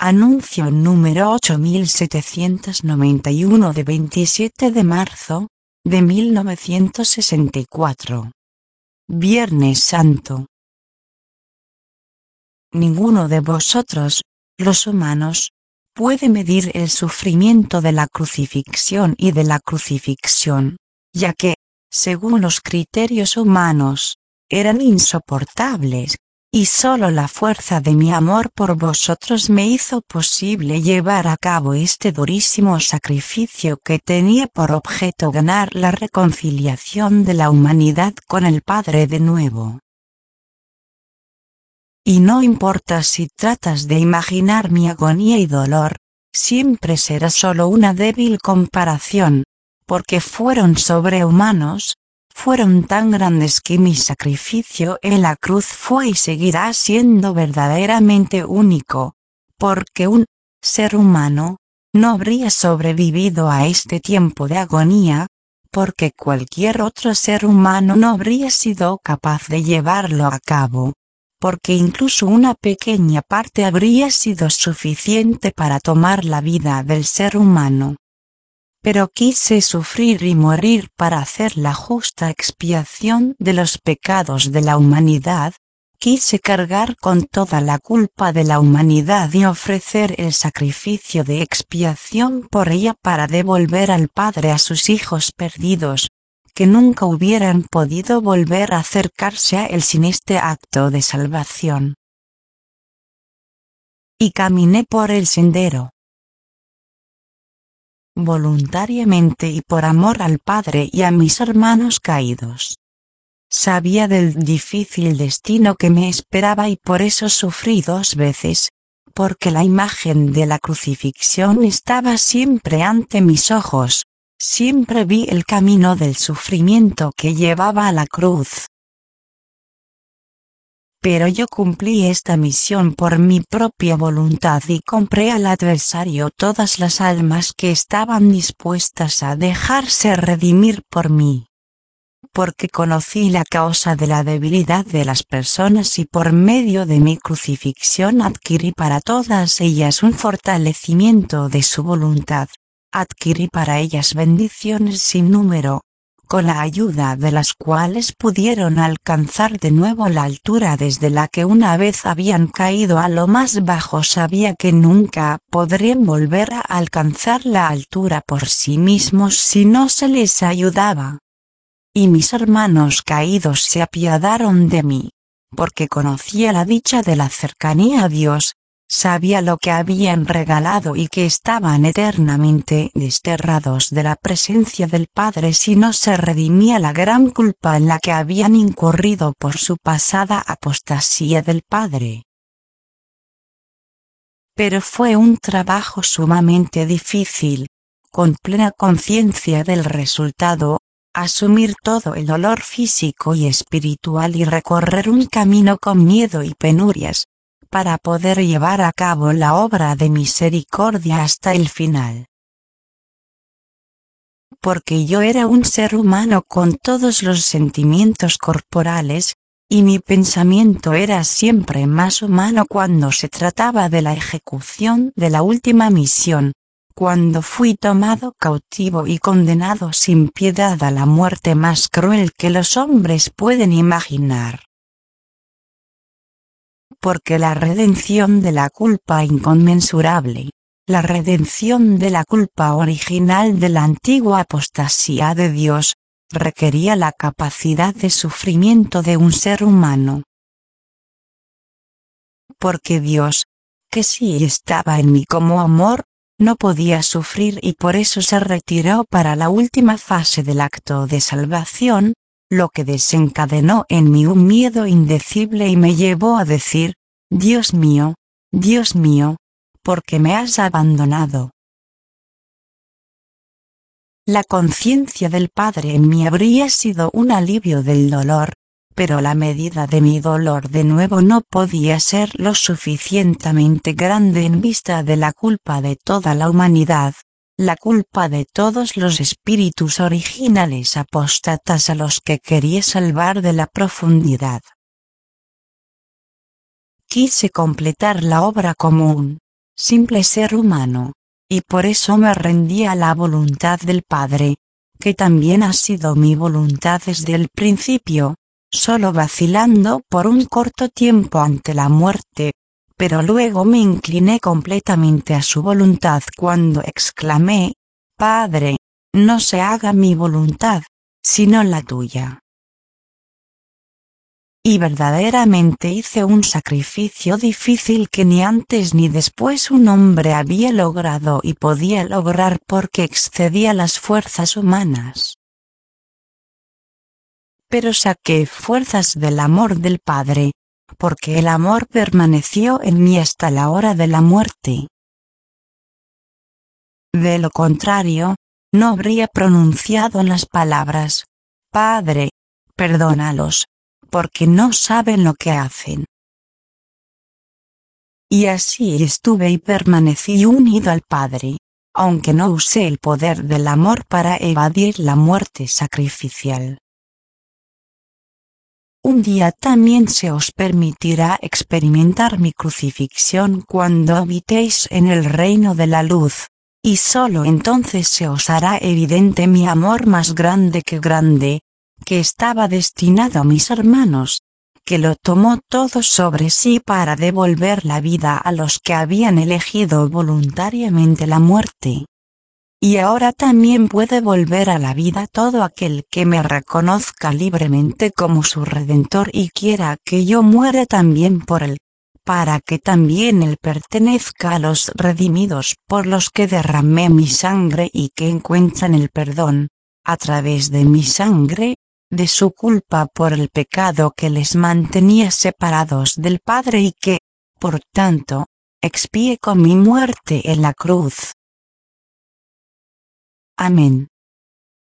Anuncio número 8791 de 27 de marzo, de 1964. Viernes Santo. Ninguno de vosotros, los humanos, puede medir el sufrimiento de la crucifixión y de la crucifixión, ya que, según los criterios humanos, eran insoportables, y solo la fuerza de mi amor por vosotros me hizo posible llevar a cabo este durísimo sacrificio que tenía por objeto ganar la reconciliación de la humanidad con el Padre de nuevo. Y no importa si tratas de imaginar mi agonía y dolor, siempre será solo una débil comparación, porque fueron sobrehumanos, fueron tan grandes que mi sacrificio en la cruz fue y seguirá siendo verdaderamente único, porque un ser humano no habría sobrevivido a este tiempo de agonía, porque cualquier otro ser humano no habría sido capaz de llevarlo a cabo, porque incluso una pequeña parte habría sido suficiente para tomar la vida del ser humano. Pero quise sufrir y morir para hacer la justa expiación de los pecados de la humanidad, quise cargar con toda la culpa de la humanidad y ofrecer el sacrificio de expiación por ella para devolver al Padre a sus hijos perdidos, que nunca hubieran podido volver a acercarse a Él sin este acto de salvación. Y caminé por el sendero. Voluntariamente y por amor al Padre y a mis hermanos caídos. Sabía del difícil destino que me esperaba y por eso sufrí 2 veces, porque la imagen de la crucifixión estaba siempre ante mis ojos, siempre vi el camino del sufrimiento que llevaba a la cruz. Pero yo cumplí esta misión por mi propia voluntad y compré al adversario todas las almas que estaban dispuestas a dejarse redimir por mí. Porque conocí la causa de la debilidad de las personas y por medio de mi crucifixión adquirí para todas ellas un fortalecimiento de su voluntad, adquirí para ellas bendiciones sin número, con la ayuda de las cuales pudieron alcanzar de nuevo la altura desde la que una vez habían caído a lo más bajo. Sabía que nunca podrían volver a alcanzar la altura por sí mismos si no se les ayudaba. Y mis hermanos caídos se apiadaron de mí, porque conocía la dicha de la cercanía a Dios, sabía lo que habían regalado y que estaban eternamente desterrados de la presencia del Padre si no se redimía la gran culpa en la que habían incurrido por su pasada apostasía del Padre. Pero fue un trabajo sumamente difícil, con plena conciencia del resultado, asumir todo el dolor físico y espiritual y recorrer un camino con miedo y penurias, para poder llevar a cabo la obra de misericordia hasta el final. Porque yo era un ser humano con todos los sentimientos corporales, y mi pensamiento era siempre más humano cuando se trataba de la ejecución de la última misión, cuando fui tomado cautivo y condenado sin piedad a la muerte más cruel que los hombres pueden imaginar. Porque la redención de la culpa inconmensurable, la redención de la culpa original de la antigua apostasía de Dios, requería la capacidad de sufrimiento de un ser humano. Porque Dios, que sí estaba en mí como amor, no podía sufrir y por eso se retiró para la última fase del acto de salvación, lo que desencadenó en mí un miedo indecible y me llevó a decir: Dios mío, ¿por qué me has abandonado? La conciencia del Padre en mí habría sido un alivio del dolor, pero la medida de mi dolor de nuevo no podía ser lo suficientemente grande en vista de la culpa de toda la humanidad, la culpa de todos los espíritus originales apóstatas a los que quería salvar de la profundidad. Quise completar la obra común, simple ser humano, y por eso me rendí a la voluntad del Padre, que también ha sido mi voluntad desde el principio, solo vacilando por un corto tiempo ante la muerte, pero luego me incliné completamente a su voluntad cuando exclamé: Padre, no se haga mi voluntad, sino la tuya. Y verdaderamente hice un sacrificio difícil que ni antes ni después un hombre había logrado y podía lograr porque excedía las fuerzas humanas. Pero saqué fuerzas del amor del Padre, porque el amor permaneció en mí hasta la hora de la muerte. De lo contrario, no habría pronunciado las palabras: Padre, perdónalos, porque no saben lo que hacen. Y así estuve y permanecí unido al Padre, aunque no usé el poder del amor para evadir la muerte sacrificial. Un día también se os permitirá experimentar mi crucifixión cuando habitéis en el reino de la luz, y sólo entonces se os hará evidente mi amor más grande, que estaba destinado a mis hermanos, que lo tomó todo sobre sí para devolver la vida a los que habían elegido voluntariamente la muerte. Y ahora también puede volver a la vida todo aquel que me reconozca libremente como su Redentor y quiera que yo muera también por él, para que también él pertenezca a los redimidos por los que derramé mi sangre y que encuentran el perdón, a través de mi sangre, de su culpa por el pecado que les mantenía separados del Padre y que, por tanto, expié con mi muerte en la cruz. Amén.